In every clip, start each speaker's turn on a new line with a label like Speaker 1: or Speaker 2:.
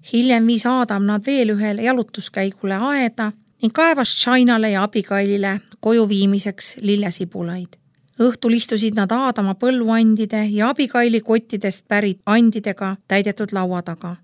Speaker 1: Hiljem viis Aadam nad veel ühele jalutuskäigule aeda ning kaevas Shainale ja abikailile koju viimiseks lillesibulaid. Õhtul istusid nad Aadama põlluandide ja abikaili kottidest pärit andidega täidetud laua taga.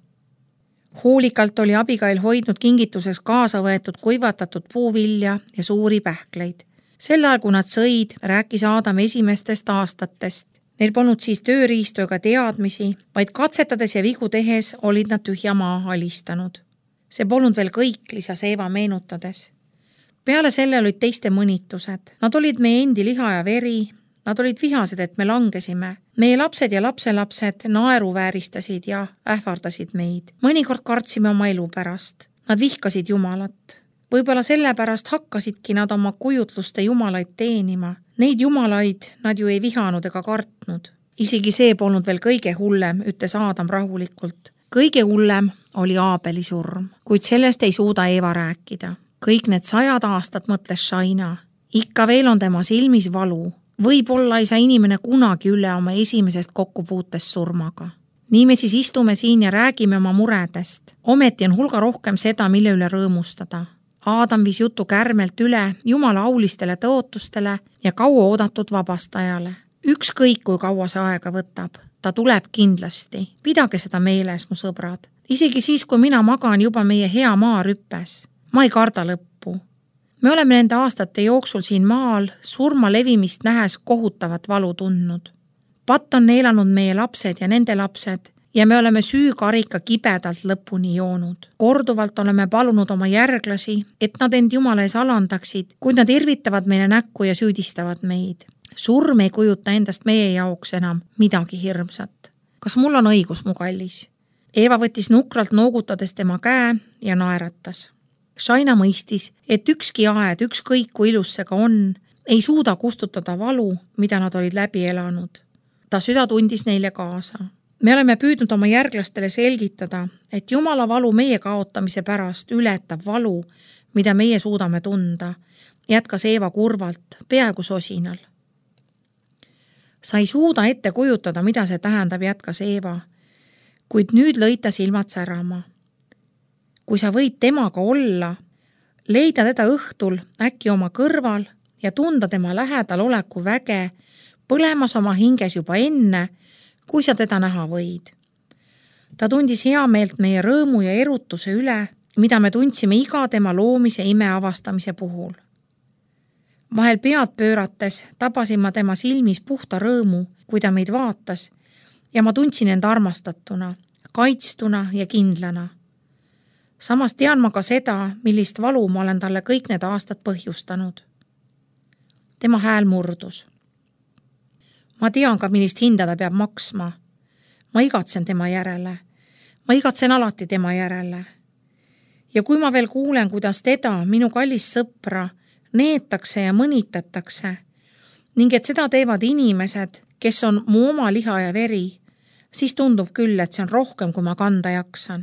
Speaker 1: Hoolikalt oli abikail hoidnud kingituseks kaasa võetud kuivatatud puuvilja ja suuri pähkleid. Sel ajal, kui nad sõid, rääkis Aadam esimestest aastatest. Neil polnud siis tööriistu ega teadmisi, vaid katsetades ja vigu tehes olid nad tühja maa alistanud. See polnud veel kõik, lisas Eeva meenutades. Peale selle olid teiste mõnitused. Nad olid meie endi liha ja veri. Nad olid vihased, et me langesime. Meie lapsed ja lapselapsed naeruvääristasid ja ähvardasid meid. Mõnikord kartsime oma elu pärast. Nad vihkasid Jumalat. Võib-olla sellepärast hakkasidki nad oma kujutluste jumalaid teenima. Neid jumalaid nad ju ei vihanud ega kartnud. Isegi see polnud veel kõige hullem, ütles Aadam rahulikult. Kõige hullem oli Aabeli surm, kuid sellest ei suuda Eeva rääkida. Kõik need 100 aastat mõtles Shaina. Ikka veel on tema silmis valu. Võib-olla ei saa inimene kunagi üle oma esimesest kokkupuutest surmaga. Nii me siis istume siin ja räägime oma muredest. Ometi on hulga rohkem seda, mille üle rõõmustada. Aadam viis jutu kärmelt üle Jumala aulistele tõotustele ja kaua oodatud vabastajale. Ükskõik, kui kaua see aega võtab, ta tuleb kindlasti. Pidage seda meeles, mu sõbrad. Isegi siis, kui mina magan juba meie hea maa rüppes. Ma ei karda lõppu. Me oleme nende aastate jooksul siin maal surma levimist nähes kohutavat valu tundnud. Patt on neelanud meie lapsed ja nende lapsed ja me oleme süükarika kibedalt lõpuni joonud. Korduvalt oleme palunud oma järglasi, et nad end Jumala ees alandaksid, kuid nad irvitavad meile näkku ja süüdistavad meid. Surm ei kujuta endast meie jaoks enam midagi hirmsat. Kas mul on õigus, mu kallis? Eeva võttis nukralt noogutades tema käe ja naeratas. Shaina mõistis, et ükski aed, ükskõik kui ilus see ka on, ei suuda kustutada valu, mida nad olid läbi elanud. Ta süda tundis neile kaasa. Me oleme püüdnud oma järglastele selgitada, et Jumala valu meie kaotamise pärast ületab valu, mida meie suudame tunda, jätkas Eeva kurvalt, peaaegu sosinal. Sa ei suuda ette kujutada, mida see tähendab, jätkas Eeva, kuid nüüd lõid ta silmad särama. Kui sa võid temaga olla, leida teda õhtul äkki oma kõrval ja tunda tema lähedal oleku väge, põlemas oma hinges juba enne, kui sa teda näha võid. Ta tundis hea meelt meie rõõmu ja erutuse üle, mida me tundsime iga tema loomise ime avastamise puhul. Vahel pead pöörates tabasin ma tema silmis puhta rõõmu, kui ta meid vaatas ja ma tundsin end armastatuna, kaitstuna ja kindlana. Samas tean ma ka seda, millist valu ma olen talle kõik need aastad põhjustanud. Tema hääl murdus. Ma tean ka, millist hinda ta peab maksma. Ma igatsen tema järele. Ma igatsen alati tema järele. Ja kui ma veel kuulen, kuidas teda, minu kallis sõpra, neetakse ja mõnitatakse, ning et seda teevad inimesed, kes on mu oma liha ja veri, siis tundub küll, et see on rohkem, kui ma kanda jaksan.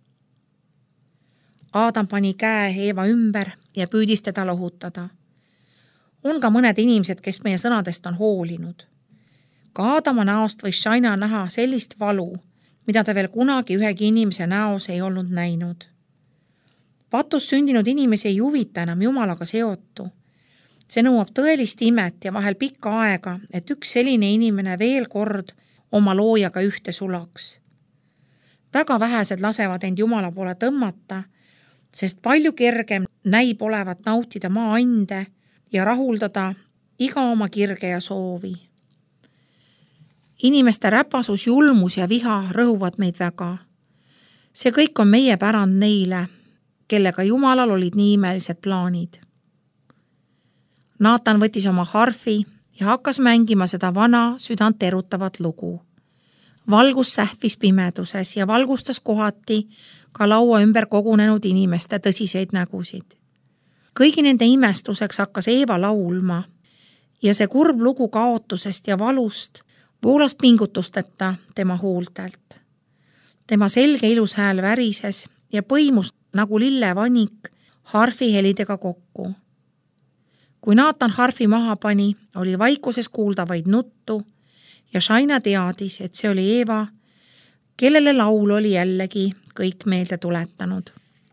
Speaker 1: Aadam pani käe Eeva ümber ja püüdis teda lohutada. On ka mõned inimesed, kes meie sõnadest on hoolinud. Ka Aadama näost võis Shaina näha sellist valu, mida ta veel kunagi ühegi inimese näos ei olnud näinud. Patus sündinud inimesi ei huvita enam Jumalaga seotu. See nõuab tõelist imet ja vahel pikka aega, et üks selline inimene veel kord oma loojaga ühte sulaks. Väga vähesed lasevad end Jumala poole tõmmata, sest palju kergem näib olevat nautida maa ande ja rahuldada iga oma kirge ja soovi. Inimeste räpasus, julmus ja viha rõhuvad meid väga. See kõik on meie pärand neile, kellega Jumalal olid nii imelised plaanid. Naatan võttis oma harfi ja hakkas mängima seda vana südant erutavat lugu. Valgus sähvis pimeduses ja valgustas kohati ka laua ümber kogunenud inimeste tõsiseid nägusid. Kõigi nende imestuseks hakkas Eeva laulma ja see kurb lugu kaotusest ja valust voolas pingutusteta tema huultelt. Tema selge ilus hääl värises ja põimus nagu lillevanik harfi helidega kokku. Kui Naatan harfi maha pani, oli vaikuses kuulda vaid nuttu ja Shaina teadis, et see oli Eeva, kellele laul oli jällegi kõik meelde tuletanud.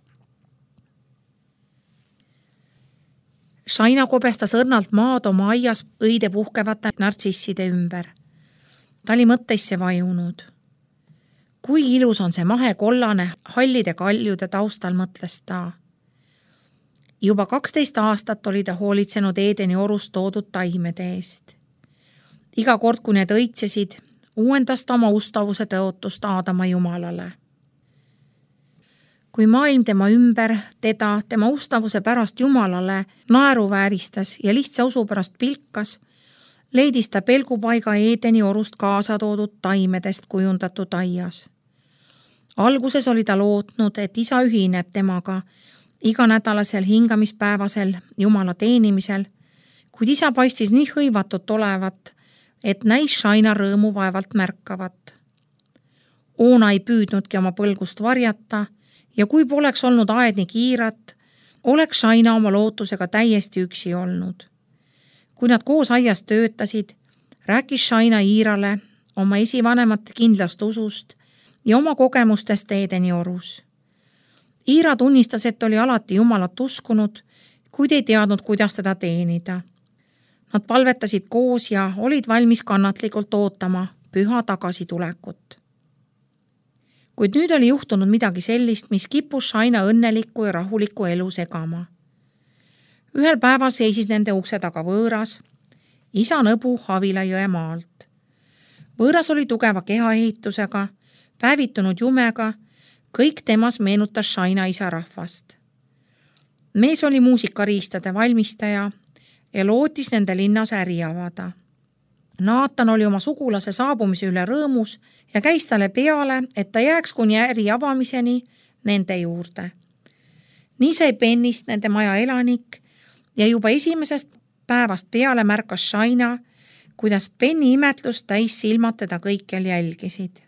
Speaker 1: Shaina kobestas õrnalt maad oma aias õide puhkevate nartsisside ümber. Ta oli mõtteisse vajunud. Kui ilus on see mahekollane hallide kaljude taustal, mõtles ta. Juba 12 aastat oli ta hoolitsenud Eedeni orust toodud taimede eest. Iga kord, kui need õitsesid, uuendas ta oma ustavuse tõotust Aadama Jumalale. Kui maailm tema ümber tema ustavuse pärast Jumalale naeruvääristas ja lihtsa usu pärast pilkas, leidis ta pelgupaiga Eedeni orust kaasa toodud taimedest kujundatud aias. Alguses oli ta lootnud, et isa ühineb temaga iganädalasel hingamispäevasel Jumala teenimisel, kuid isa paistis nii hõivatud olevat, et näis Shaina rõõmu vaevalt märkavat. Oona ei püüdnudki oma põlgust varjata ja kui poleks olnud aednik Iirat, oleks Shaina oma lootusega täiesti üksi olnud. Kui nad koos aias töötasid, rääkis Shaina Iirale oma esivanemate kindlast usust ja oma kogemustest Eedeni orus. Iira tunnistas, et oli alati Jumalat uskunud, kuid ei teadnud, kuidas teda teenida. Nad palvetasid koos ja olid valmis kannatlikult ootama püha tagasitulekut. Kuid nüüd oli juhtunud midagi sellist, mis kippus Shaina õnneliku ja rahuliku elu segama. Ühel päeval seisis nende ukse taga võõras, isa nõbu Havila jõe maalt. Võõras oli tugeva kehaehitusega, päevitunud jumega, kõik temas meenutas Shaina isa rahvast. Mees oli muusikariistade valmistaja ja lootis nende linnas äri avada. Naatan oli oma sugulase saabumise üle rõõmus ja käis talle peale, et ta jääks kuni äri avamiseni nende juurde. Nii sai Pennist nende maja elanik ja juba esimesest päevast peale märkas Shaina, kuidas Penni imetlust täis silmad teda kõikjal jälgisid.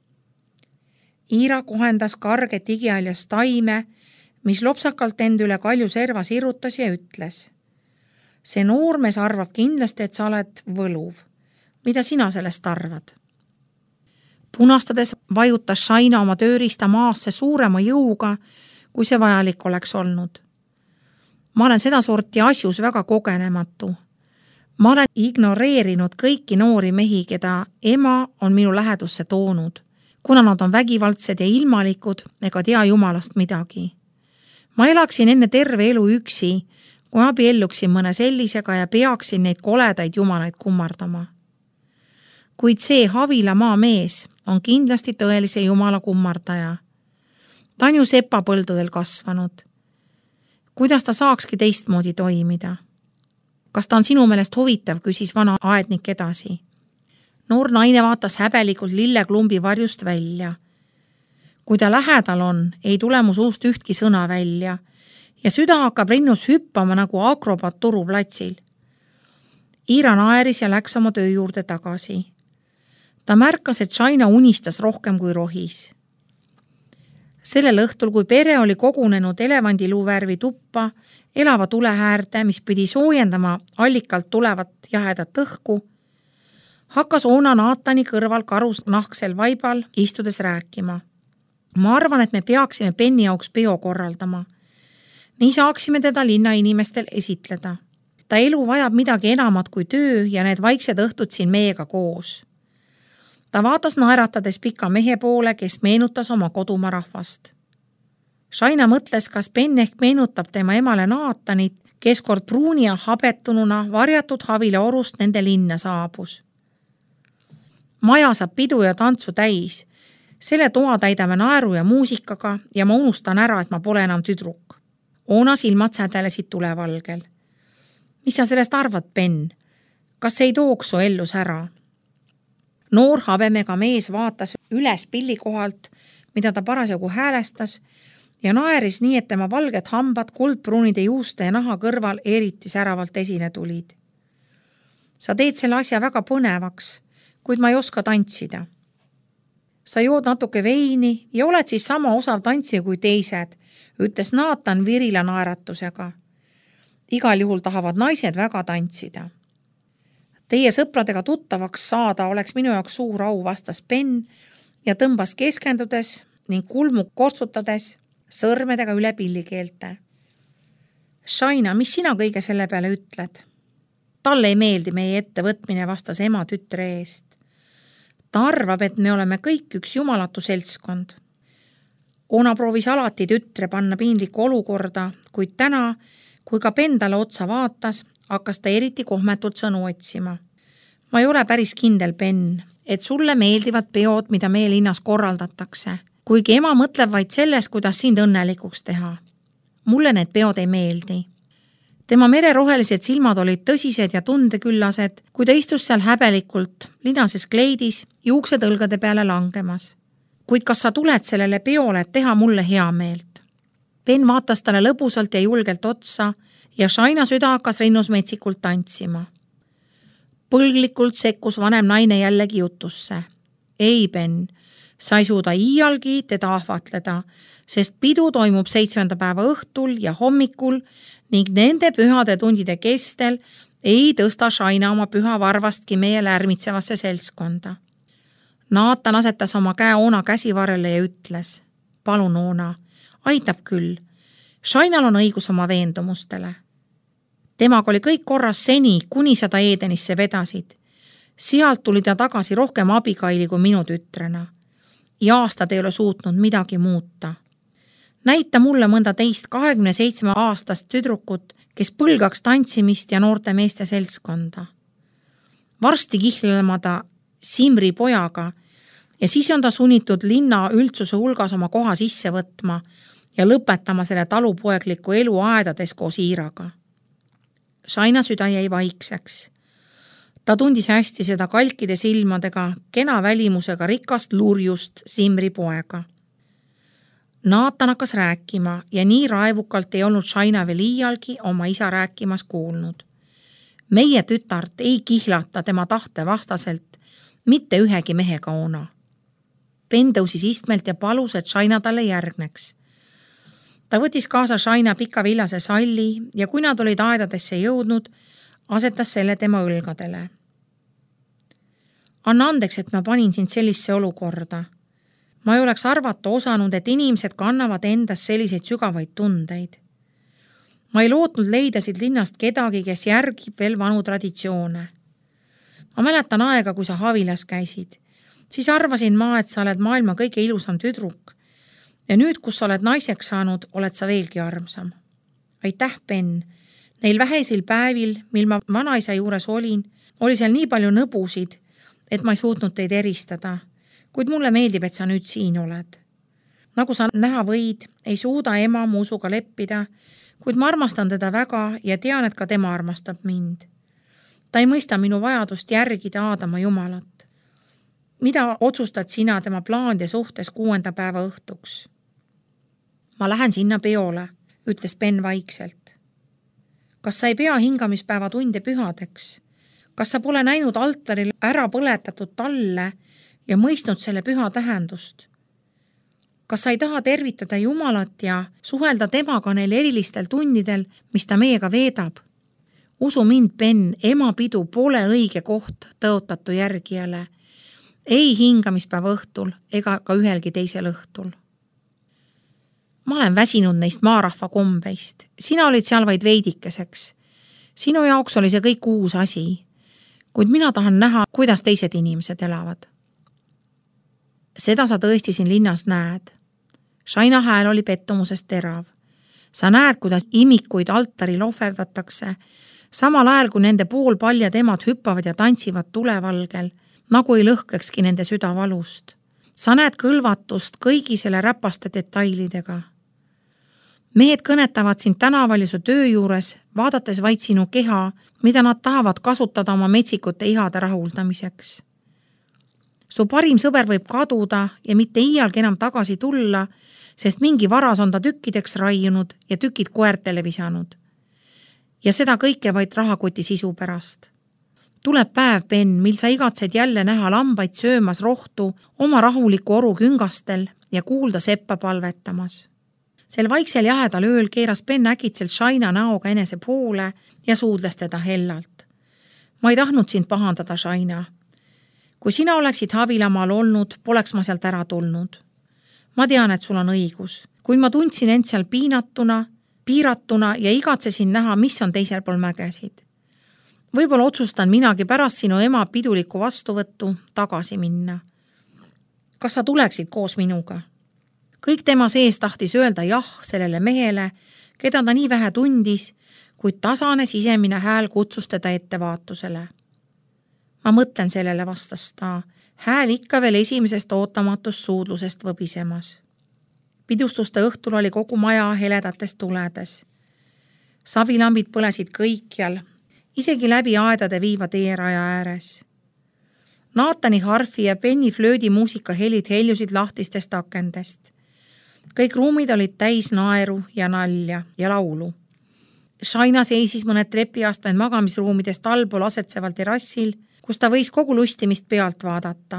Speaker 1: Iira kohendas karget igialjas taime, mis lopsakalt end üle kalju serva sirutas ja ütles. See noormees arvab kindlasti, et sa oled võluv. Mida sina sellest arvad? Punastades vajutas Shaina oma tööriista maasse suurema jõuga, kui see vajalik oleks olnud. Ma olen seda sorti asjus väga kogenematu. Ma olen ignoreerinud kõiki noori mehi, keda ema on minu lähedusse toonud, kuna nad on vägivaldsed ja ilmalikud ega tea Jumalast midagi. Ma elaksin enne terve elu üksi, kui abielluksin mõne sellisega ja peaksin neid koledaid jumalaid kummardama. Kuid see Havila maamees on kindlasti tõelise Jumala kummardaja. Ta on ju sepapõldudel kasvanud. Kuidas ta saakski teistmoodi toimida? Kas ta on sinu meelest huvitav, küsis vana aednik edasi. Noor naine vaatas häbelikult lilleklumbi varjust välja. Kui ta lähedal on, ei tule mu suust ühtki sõna välja ja süda hakkab rinnus hüppama nagu akrobaat turuplatsil. Iira naeris ja läks oma töö juurde tagasi. Ta märkas, et Shaina unistas rohkem kui rohis. Sellel õhtul, kui pere oli kogunenud elevandiluuvärvi tuppa, elava tulehäärde, mis pidi soojendama allikalt tulevat jahedat õhku, hakkas Oona Naatani kõrval karusnahksel vaibal istudes rääkima. Ma arvan, et me peaksime Penni jaoks peo korraldama. Nii saaksime teda linna inimestel esitleda. Ta elu vajab midagi enamat kui töö ja need vaiksed õhtud siin meiega koos. Ta vaatas naeratades pika mehe poole, kes meenutas oma kodumaa rahvast. Shaina mõtles, kas Penn ehk meenutab tema emale Naatanit, kes kord pruuni ja habetununa varjatud Havila orust nende linna saabus. Maja saab pidu ja tantsu täis. Selle toa täidame naeru ja muusikaga ja ma unustan ära, et ma pole enam tüdruk. Oona silmad sädelesid tulevalgel. Mis sa sellest arvad, Penn? Kas ei tooks su ellus ära? Noor habemega mees vaatas üles pillikohalt, mida ta parasjagu häälestas ja naeris nii, et tema valged hambad kuldpruunide juuste ja naha kõrval eriti säravalt esile tulid. Sa teed selle asja väga põnevaks, kuid ma ei oska tantsida. Sa jood natuke veini ja oled siis sama osav tantsija kui teised, ütles Naatan virila naeratusega. Igal juhul tahavad naised väga tantsida. Teie sõpradega tuttavaks saada oleks minu jaoks suur au, vastas Penn ja tõmbas keskendudes ning kulmu kortsutades sõrmedega üle pillikeelte. Shaina, mis sina kõige selle peale ütled? Talle ei meeldi meie ettevõtmine, vastas ema tütre eest. Ta arvab, et me oleme kõik üks jumalatu seltskond. Ona proovis alati tütre panna piinlikku olukorda, kuid täna, kui ka Ben talle otsa vaatas, hakkas ta eriti kohmetult sõnu otsima. Ma ei ole päris kindel, Ben, et sulle meeldivad peod, mida meie linnas korraldatakse, kuigi ema mõtleb vaid sellest, kuidas sind õnnelikuks teha. Mulle need peod ei meeldi. Tema mererohelised silmad olid tõsised ja tundeküllased, kui ta istus seal häbelikult, linases kleidis, juuksed õlgade peale langemas. Kuid kas sa tuled sellele peole, et teha mulle hea meelt? Ben vaatas talle lõbusalt ja julgelt otsa ja Shaina süda hakkas rinnus metsikult tantsima. Põlglikult sekkus vanem naine jällegi jutusse. Ei, Ben, sa ei suuda iialgi teda ahvatleda, sest pidu toimub 7. päeva õhtul ja hommikul ning nende pühade tundide kestel ei tõsta Shaina oma püha varvastki meie lärmitsevasse seltskonda. Naatan asetas oma käe Ona käsivarrele ja ütles, palun Ona, aitab küll. Shainal on õigus oma veendumustele. Temaga oli kõik korras seni, kuni seda Edenisse vedasid. Sealt tuli ta tagasi rohkem abikaili kui minu tütrena. Ja aastad ei ole suutnud midagi muuta. Näita mulle mõnda teist 27 aastast tüdrukut, kes põlgaks tantsimist ja noorte meeste seltskonda. Varsti kihlema ta Simri pojaga ja siis on ta sunnitud linna üldsuse hulgas oma koha sisse võtma ja lõpetama selle talupoegliku elu aedades koos Iiraga. Shaina süda jäi vaikseks. Ta tundis hästi seda kalkide silmadega, kena välimusega rikast lurjust Simri poega. Naatan hakkas rääkima ja nii raevukalt ei olnud Shaina veel iialgi oma isa rääkimas kuulnud. Meie tütart ei kihlata tema tahte vastaselt mitte ühegi mehega Ona. Ben tõusis istmelt ja palus, et Shaina talle järgneks. Ta võttis kaasa Shaina pika villase salli ja kui nad olid aedadesse jõudnud, asetas selle tema õlgadele. Anna andeks, et ma panin sind sellisse olukorda. Ma ei oleks arvata osanud, et inimesed kannavad endas selliseid sügavaid tundeid. Ma ei lootnud leida siit linnast kedagi, kes järgib veel vanu traditsioone. Ma mäletan aega, kui sa Havilas käisid. Siis arvasin ma, et sa oled maailma kõige ilusam tüdruk. Ja nüüd, kus sa oled naiseks saanud, oled sa veelgi armsam. Aitäh, Ben. Neil vähesil päevil, mil ma vanaisa juures olin, oli seal nii palju nõbusid, et ma ei suutnud teid eristada. Kuid mulle meeldib, et sa nüüd siin oled. Nagu sa näha võid, ei suuda ema mu usuga leppida, kuid ma armastan teda väga ja tean, et ka tema armastab mind. Ta ei mõista minu vajadust järgida Aadama Jumalat. Mida otsustad sina tema plaanide suhtes 6. päeva õhtuks? Ma lähen sinna peole, ütles Ben vaikselt. Kas sa ei pea hingamispäeva tunde pühadeks? Kas sa pole näinud altaril ära põletatud talle ja mõistnud selle püha tähendust? Kas sa ei taha tervitada Jumalat ja suhelda temaga neil erilistel tundidel, mis ta meiega veedab? Usu mind, Ben, ema pidu pole õige koht tõotatu järgijale. Ei hingamispäeva õhtul ega ka ühelgi teisel õhtul. Ma olen väsinud neist maarahva kombeist. Sina olid seal vaid veidikeseks. Sinu jaoks oli see kõik uus asi. Kuid mina tahan näha, kuidas teised inimesed elavad. Seda sa tõesti siin linnas näed. Shaina hääl oli pettumusest terav. Sa näed, kuidas imikuid altaril ohverdatakse, samal ajal kui nende poolpaljad emad hüppavad ja tantsivad tulevalgel, nagu ei lõhkekski nende süda valust. Sa näed kõlvatust kõigi selle räpaste detailidega. Mehed kõnetavad sind tänaval ja su töö juures, vaadates vaid sinu keha, mida nad tahavad kasutada oma metsikute ihade rahuldamiseks. Su parim sõber võib kaduda ja mitte iialgi enam tagasi tulla, sest mingi varas on ta tükkideks raiunud ja tükid koertele visanud. Ja seda kõike vaid rahakoti sisu pärast. Tuleb päev, Ben, mil sa igatsed jälle näha lambaid söömas rohtu oma rahuliku oru küngastel ja kuulda seppa palvetamas. Sel vaiksel jahedal ööl keeras Ben äkitselt Shaina näoga enese poole ja suudles teda hellalt. Ma ei tahtnud sind pahandada, Shaina. Kui sina oleksid Havilamaal olnud, poleks ma sealt ära tulnud. Ma tean, et sul on õigus, kuid ma tundsin end seal piiratuna ja igatsesin näha, mis on teisel pool mägesid. Võib-olla otsustan minagi pärast sinu ema pidulikku vastuvõttu tagasi minna. Kas sa tuleksid koos minuga? Kõik tema sees tahtis öelda jah sellele mehele, keda ta nii vähe tundis, kuid tasane sisemine hääl kutsus teda ettevaatusele. Ma mõtlen sellele, vastas ta, hääl ikka veel esimesest ootamatust suudlusest võbisemas. Pidustuste õhtul oli kogu maja heledates tuledes. Savilambid põlesid kõikjal, isegi läbi aedade viiva teeraja ääres. Naatani harfi ja Penny flöödi muusika helid heljusid lahtistest akendest. Kõik ruumid olid täis naeru ja nalja ja laulu. Shaina seisis mõned trepiastmed magamisruumidest allpool asetseval terrassil, kus ta võis kogu lustimist pealt vaadata.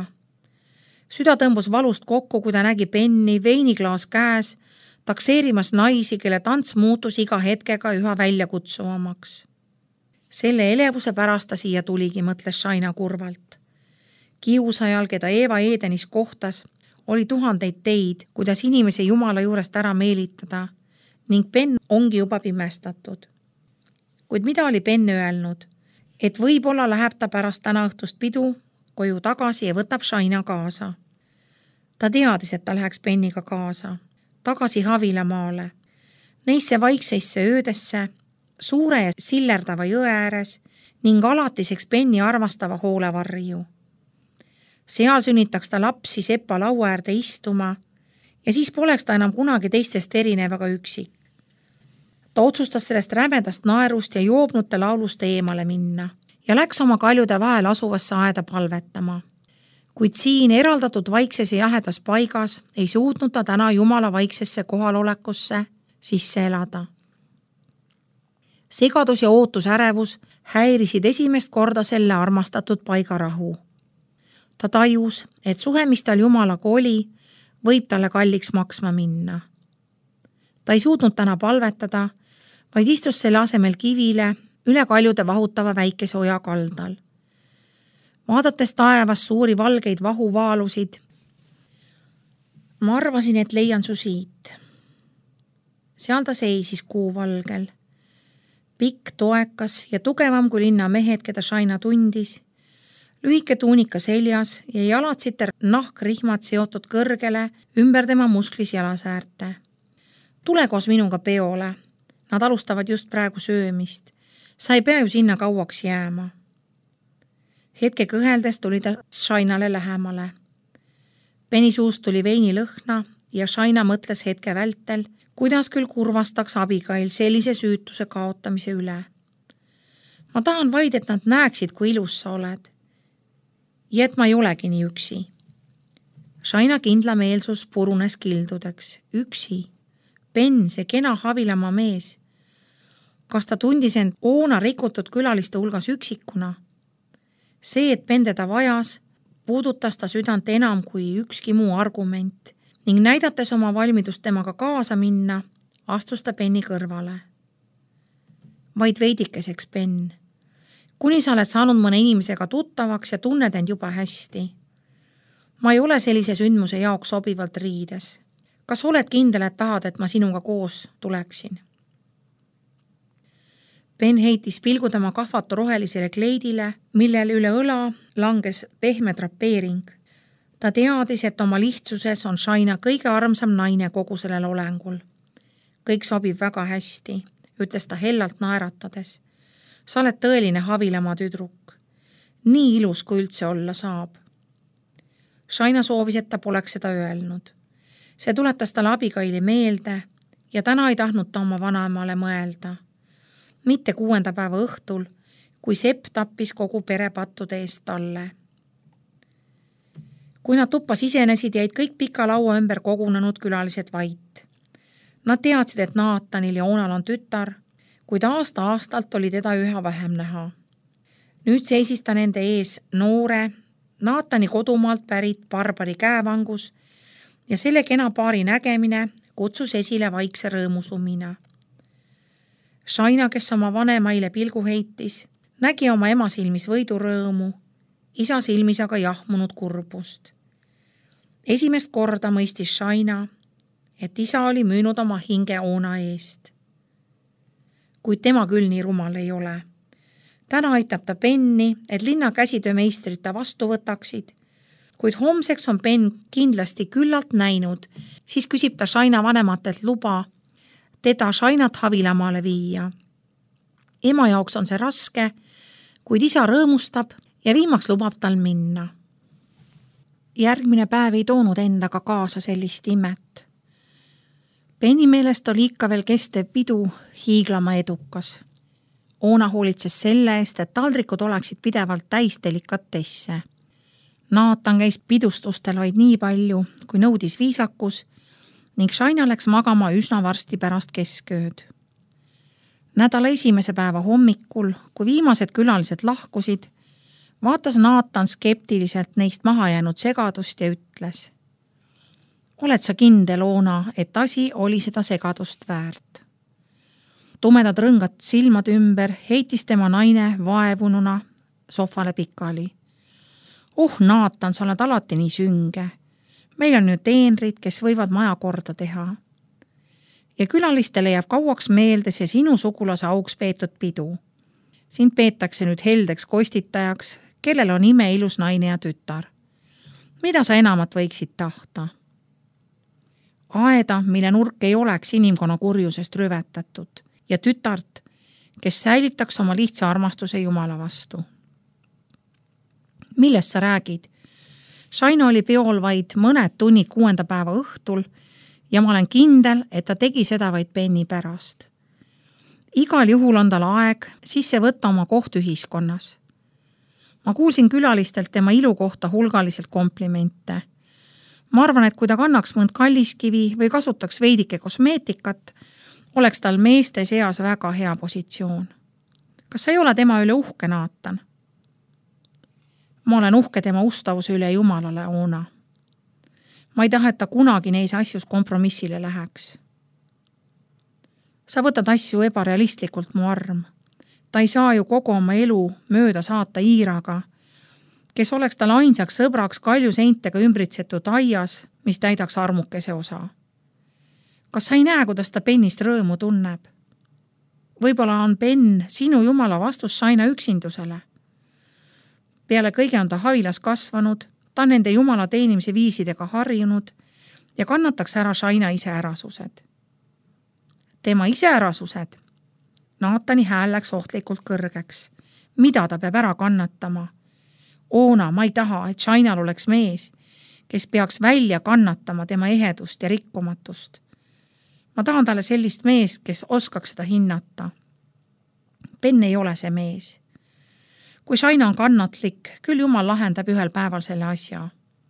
Speaker 1: Süda tõmbus valust kokku, kui ta nägi Penny veiniklaas käes, takseerimas naisi, kelle tants muutus iga hetkega üha väljakutsuvamaks. Selle elevuse pärast ta siia tuligi, mõtles Shaina kurvalt. Kiusajal, keda Eva Edenis kohtas, oli tuhandeid teid, kuidas inimesi Jumala juurest ära meelitada ning Penn ongi juba pimestatud. Kuid mida oli Penn öelnud? Et võib-olla läheb ta pärast täna õhtust pidu koju tagasi ja võtab Shaina kaasa. Ta teadis, et ta läheks Penniga kaasa, tagasi Havilamaale, neisse vaikseisse öödesse, suure ja sillerdava jõe ääres ning alatiseks Penni armastava hoolevarju. Seal sünnitaks ta lapsi sepa laua äärde istuma ja siis poleks ta enam kunagi teistest erinev ega üksik. Ta otsustas sellest rämedast naerust ja joobnute laulust eemale minna ja läks oma kaljude vahel asuvasse aeda palvetama. Kuid siin eraldatud vaikses ja jahedas paigas ei suutnud ta täna Jumala vaiksesse kohalolekusse sisse elada. Segadus ja ootusärevus häirisid esimest korda selle armastatud paigarahu. Ta tajus, et suhe, mis tal Jumalaga oli, võib talle kalliks maksma minna. Ta ei suutnud täna palvetada, vaid istus selle asemel kivile üle kaljude vahutava väikese oja kaldal. Vaadates taevas suuri valgeid vahuvaalusid, ma arvasin, et leian su siit. Seal ta seisis kuu valgel. Pikk, toekas ja tugevam kui linna mehed, keda Shaina tundis, lühike tuunika seljas ja jalatsite nahkrihmad seotud kõrgele ümber tema musklis jalasäärte. Tule koos minuga peole. Nad alustavad just praegu söömist. Sa ei pea ju sinna kauaks jääma. Hetke kõheldes tuli ta Shainale lähemale. Penny suust tuli veini lõhna ja Shaina mõtles hetke vältel, kuidas küll kurvastaks Abigail sellise süütuse kaotamise üle. Ma tahan vaid, et nad näeksid, kui ilus sa oled. Ja et ma ei olegi nii üksi. Shaina kindlameelsus purunes kildudeks. Üksi. Penn, see kena Havilamaa mees. Kas ta tundis end oona rikutud külaliste hulgas üksikuna? See, et Penn teda vajas, puudutas ta südant enam kui ükski muu argument ning näidates oma valmidust temaga kaasa minna, astus ta Penni kõrvale. Vaid veidikeseks, Penn. Kuni sa oled saanud mõne inimesega tuttavaks ja tunned end juba hästi. Ma ei ole sellise sündmuse jaoks sobivalt riides. Kas oled kindel, et tahad, et ma sinuga koos tuleksin? Penn heitis pilgu tema kahvatu rohelisele kleidile, millel üle õla langes pehme drapeering. Ta teadis, et oma lihtsuses on Shaina kõige armsam naine kogu sellel olengul. Kõik sobib väga hästi, ütles ta hellalt naeratades. Sa oled tõeline Havilamaa tüdruk. Nii ilus, kui üldse olla saab. Shaina soovis, et ta poleks seda öelnud. See tuletas talle Abigaili meelde ja täna ei tahtnud ta oma vanaemale mõelda. Mitte 6. päeva õhtul, kui Sepp tappis kogu pere pattude eest talle. Kui nad tuppa sisenesid, jäid kõik pika laua ümber kogunenud külalised vait. Nad teadsid, et Naatanil ja Oonal on tütar, kuid aasta-aastalt oli teda üha vähem näha. Nüüd seisis ta nende ees noore, Naatani kodumaalt pärit Barbari käevangus ja selle kena paari nägemine kutsus esile vaikse rõõmusumina. Shaina, kes oma vanemaile pilgu heitis, nägi oma ema silmis võidurõõmu isa silmis aga jahmunud kurbust. Esimest korda mõistis Shaina, et isa oli müünud oma hinge Oona eest. Kuid tema küll nii rumal ei ole. Täna aitab ta Benni, et linna käsitöömeistrid ta vastu võtaksid, kuid homseks on Ben kindlasti küllalt näinud, siis küsib ta Shaina vanematelt luba teda Shainat Havilamaale viia. Ema jaoks on see raske, kuid isa rõõmustab ja viimaks lubab tal minna. Järgmine päev ei toonud endaga kaasa sellist imet. Benni meelest oli ikka veel kestev pidu hiiglama edukas. Oona hoolitses selle eest, et taldrikud oleksid pidevalt täis delikatesse. Naatan käis pidustustel vaid nii palju, kui nõudis viisakus ning Shaina läks magama üsna varsti pärast keskööd. Nädala esimese päeva hommikul, kui viimased külalised lahkusid, vaatas Naatan skeptiliselt neist maha jäänud segadust ja ütles: oled sa kindel, Oona, et asi oli seda segadust väärt? Tumedad rõngad silmad ümber heitis tema naine vaevununa sohvale pikali. Naatan, sa oled alati nii sünge. Meil on ju teenrid, kes võivad maja korda teha. Ja külalistele jääb kauaks meelde see sinu sugulase auks peetud pidu. Sind peetakse nüüd heldeks kostitajaks, kellel on imeilus naine ja tütar. Mida sa enamat võiksid tahta? Aeda, mille nurk ei oleks inimkonna kurjusest rüvetatud ja tütart, kes säilitaks oma lihtsa armastuse Jumala vastu. Millest sa räägid? Shaina oli peol vaid mõned tunnid 6. päeva õhtul ja ma olen kindel, et ta tegi seda vaid Benni pärast. Igal juhul on tal aeg sisse võtta oma koht ühiskonnas. Ma kuulsin külalistelt tema ilu kohta hulgaliselt komplimente. Ma arvan, et kui ta kannaks mõnd kalliskivi või kasutaks veidike kosmeetikat, oleks tal meeste seas väga hea positsioon. Kas sa ei ole tema üle uhke, Naatan? Ma olen uhke tema ustavuse üle Jumalale, Oona. Ma ei taha, et ta kunagi neis asjus kompromissile läheks. Sa võtad asju ebarealistlikult, mu arm. Ta ei saa ju kogu oma elu mööda saata Iiraga, kes oleks tal ainsaks sõbraks kaljuseintega ümbritsetud aias, mis täidaks armukese osa. Kas sa ei näe, kuidas ta Bennist rõõmu tunneb? Võib-olla on Ben sinu Jumala vastus Shaina üksindusele. Peale kõige on ta Havilas kasvanud, ta on nende Jumala teenimise viisidega harjunud ja kannataks ära Shaina iseärasused. Tema iseärasused? Naatani hääl läks ohtlikult kõrgeks. Mida ta peab ära kannatama? Oona, ma ei taha, et Shainal oleks mees, kes peaks välja kannatama tema ehedust ja rikkumatust. Ma tahan talle sellist meest, kes oskaks seda hinnata. Ben ei ole see mees. Kui Shaina on kannatlik, küll Jumal lahendab ühel päeval selle asja.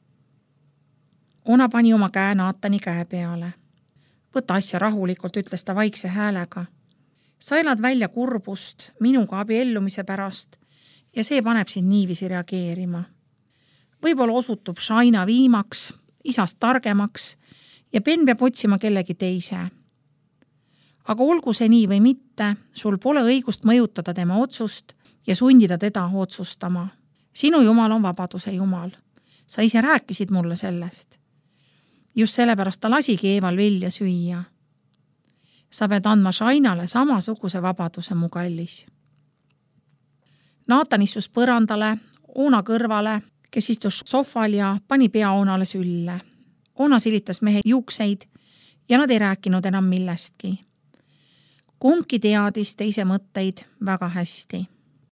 Speaker 1: Oona pani oma käe Naatani käe peale. Võta asja rahulikult, ütles ta vaikse häälega. Sa elad välja kurbust minuga abiellumise pärast ja see paneb sind niiviisi reageerima. Võib-olla osutub Shaina viimaks, isast targemaks ja Ben peab otsima kellegi teise. Aga olgu see nii või mitte, sul pole õigust mõjutada tema otsust ja sundida teda otsustama. Sinu Jumal on vabaduse Jumal. Sa ise rääkisid mulle sellest. Just sellepärast ta lasigi Eeval vilja süüa. Sa pead andma Shainale samasuguse vabaduse, mu kallis. Naatan istus põrandale, Oona kõrvale, kes istus sohval ja pani pea Oonale sülle. Oona silitas mehe juukseid ja nad ei rääkinud enam millestki. Kumbki teadis teise mõtteid väga hästi.